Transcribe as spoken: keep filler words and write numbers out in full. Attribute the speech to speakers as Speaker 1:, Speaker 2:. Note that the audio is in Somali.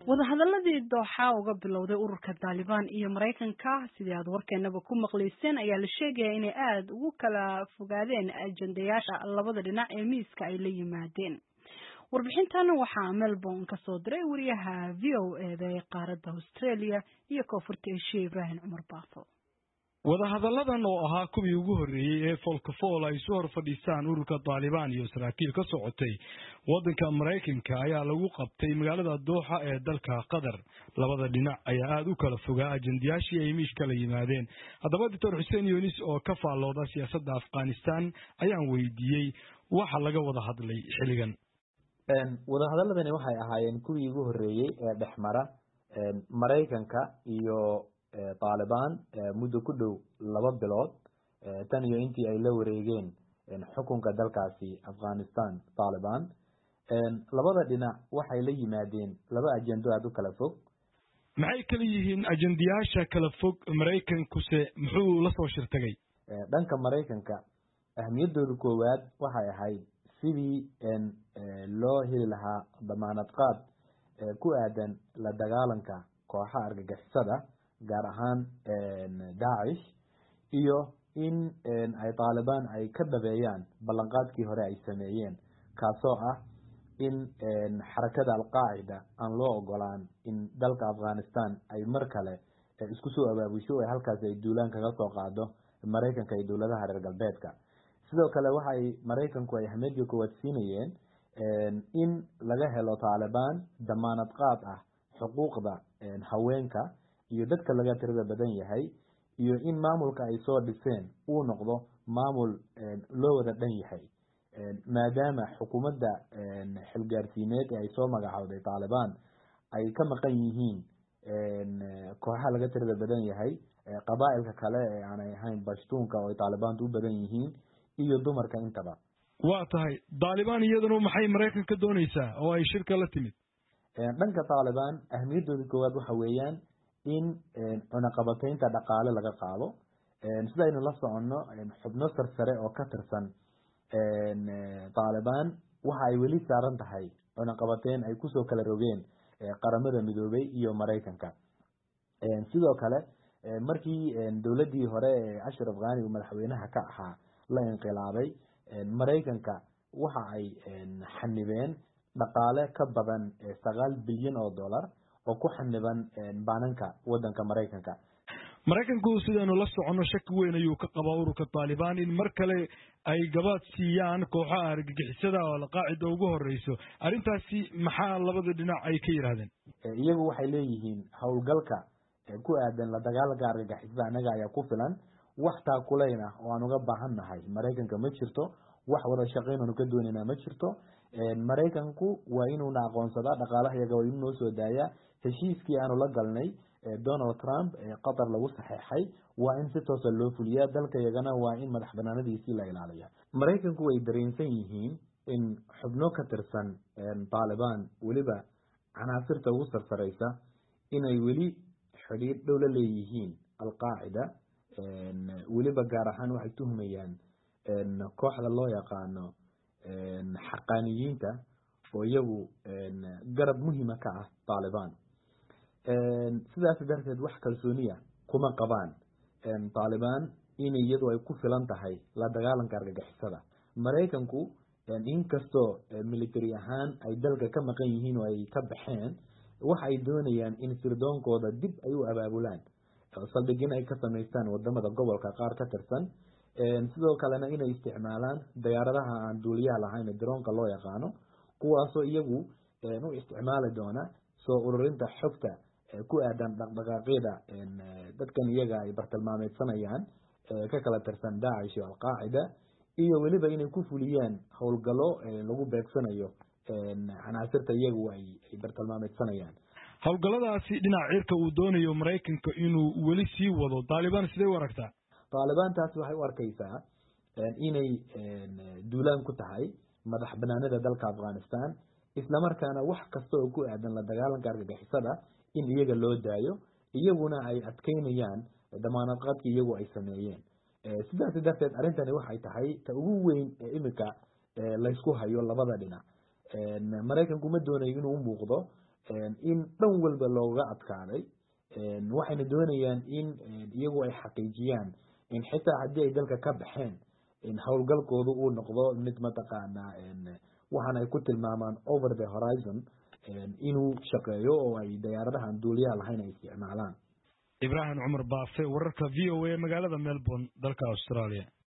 Speaker 1: wadahadaladii dooxa uga bilowday ururka Taliban iyo Mareykanka sidii aad warkeenaba ku maqleyseen ayaa la sheegaya inay aad ugu kala fogaadeen ajandayaasha labada dhinac ee miiska ay la yimaadeen. warbixintan waxaa Melbourne ka soo diray wariyaha V O A ee qaaradda Australia iyo Koonfurta Asia Ibrahim Umar Baafo.
Speaker 2: wadahadalladan oo ahaa kuwii ugu horreeyay ee folkafool ay soo hor fadhiistaan ururka Taliban iyo saraakiil ka socotay waddanka Mareykanka ayaa lagu qabtay magaalada Doha ee dalka Qatar. labada dhinac ayaa aad u kala fogaa ajandayaashii ay miiska la yimaadeen. haddaba Doctor Hussein Yunis oo ka faallooda siyaasadda Afghanistan ayaan weydiiyey waxa laga wada hadlay xilligan.
Speaker 3: wadahadaladani waxay ahaayeen kuwii ugu horreeyay ee dhexmara Mareykanka iyo Taliban muddo ku dhow laba bilood tan iyo intii ay la wareegeen xukunka dalkaasi Afghanistan Taliban. labada dhinac waxay la yimaadeen laba ajando aad u kala fog.
Speaker 2: maxay kala yihiin ajandayaasha kala fog Mareykanku se muxuu la soo shirtagay?
Speaker 3: dhanka Mareykanka ahmiyadooda koowaad waxay ahayd sidii loo heli lahaa damaanad qaad ku aadan la dagaalanka kooxaha argagixisada gaar ahaan Daesh iyo in ay Taliban ay ka dabeeyaan ballanqaadkii hore ay sameeyeen kaasoo ah in xarakada al-Qaacida aan loo ogolaan in dalka Afghanistan ay mar kale isku soo abaabusho oo halkaas ay duulaan kaga soo qaado Mareykanka iyo dawladaha reer galbeedka. sidoo kale waxay Mareykanku ay ahmiyad koowaad siinayeen in laga helo Taliban damaanad qaad ah xuquuqda haweenka iyo dadka laga tirada badan yahay iyo in maamulka ay soo dhiseen uu noqdo maamul loo wada dhan yahay maadaama xukuumadda xilgaarsiineed ee ay soo magacawday Taliban ay ka maqan yihiin kooxaha laga tirada badan yahay qabaa'ilka kale ee aan ahayn Bashtuunka oo Taliban u badan yihiin iyo dumarka intaba.
Speaker 2: waa tahay Taliban iyaduna maxay Mareykanka doonaysaa oo ay shirka la timid?
Speaker 3: dhanka Taliban ahmiyadooda koowaad waxa weeyaan in cunaqabataynta dhaqaale laga qaado. sidaynu la soconno xubno sarsare oo ka tirsan Taliban waxa ay weli saaran tahay cunaqabateyn ay kusoo kala rogeen qaramada midoobay iyo Mareykanka. sidoo kale markii dawladii hore ee Ashraf Ghani uu madaxweynaha ka ahaa la inqilaabay Mareykanka waxa ay xanibeen dhaqaale ka badan sagaal bilyan oo dollar oo ku xaniban baananka wadanka Mareykanka.
Speaker 2: Mareykanku sidoo la socono shaki weyn ayuu ka qabaa ururka Taliban in mar kale ay gabaad siiyaan kooxaha argagixisada oo al-Qaacida ugu horeyso. arrintaasi maxaa labada dhinac ay ka yiraahdeen?
Speaker 3: iyagu waxay leeyihiin howlgalka ku aadan la dagaalanka argagixisada anaga ayaa ku filan wax taa kuleyna oo aan uga baahannahay Mareykanka ma jirto wax wada shaqeyn oo ka doonayna ma jirto. Mareykanku waa inuu na aqoonsadaa dhaqaalaha iyaga waa inuu soo daaya heshiiskii aanu la galnay Donald Trump ee Qatar lagu saxeexay waa in si toos ah loo fuliyaa dalka iyagana waa in madax banaanadiisii la ilaaliyo. Mareykanku way dareensan yihiin in xubno ka tirsan Taliban waliba canaasirta ugu sarsareysa inay weli xiriir dhow la leeyihiin al-Qaacida waliba gaar ahaan waxay tuhmayaan kooxda loo yaqaano xaqaaniyiinta oo iyagu garab muhiima ka ah Taliban. sidaas darteed wax kalsooniya kuma qabaan Taliban in iyadu ay ku filan tahay la dagaalanka argagixisada. Mareykanku inkastoo military ahaan ay dalka ka maqan yihiin oo ay ka baxeen waxa ay doonayaan in sirdoonkooda dib ay u abaabulaan saldhigin ay ka samaystaan wadamada gobolka qaar ka tirsan sidoo kalena inay isticmaalaan diyaaradaha aan duuliyaha lahayn ee droonka loo yaqaano kuwaasoo iyagu u isticmaali doona soo ururinta xogta ku aadan dhaqdhaqaaqyada dadkan iyaga ay bartilmaameedsanayaan ka kala tirsan Daesh iyo al-Qaacida iyo waliba inay ku fuliyaan howlgalo lagu beegsanayo canaasirta iyagu ay bartilmaameedsanayaan.
Speaker 2: howlgaladaasi dhinaca cirka uu doonayo Mareykanka inuu weli sii wado Taliban sidee u aragtaa?
Speaker 3: Taliban taasi waxay u arkaysaa inay duulaan ku tahay madax banaanida dalka Afghanistan isla markaana wax kasta oo ku aadan la dagaalanka argagixisada in iyaga loo daayo iyaguna ay adkeynayaan damaanad qaadkii iyagu ay sameeyeen. sidaas darteed arintani waxay tahay ta ugu weyn ee imika la isku hayo labada dhinac. Mareykanku ma doonayo inuu muuqdo in dhan walba looga adkaaday waxayna doonayaan in iyagu ay xaqiijiyaan in xitaa haddii ay dalka ka baxeen in howlgalkoodu uu noqdo mid mataqaanaa waxaan ay ku tilmaamaan over the horizon inuu shaqeeyo oo ay diyaaradahan duuliyaha lahayn ay isticmaalaan.
Speaker 2: Ibrahim Cumar Baafe, wararka V O A magaalada Melbourne, dalka Australia.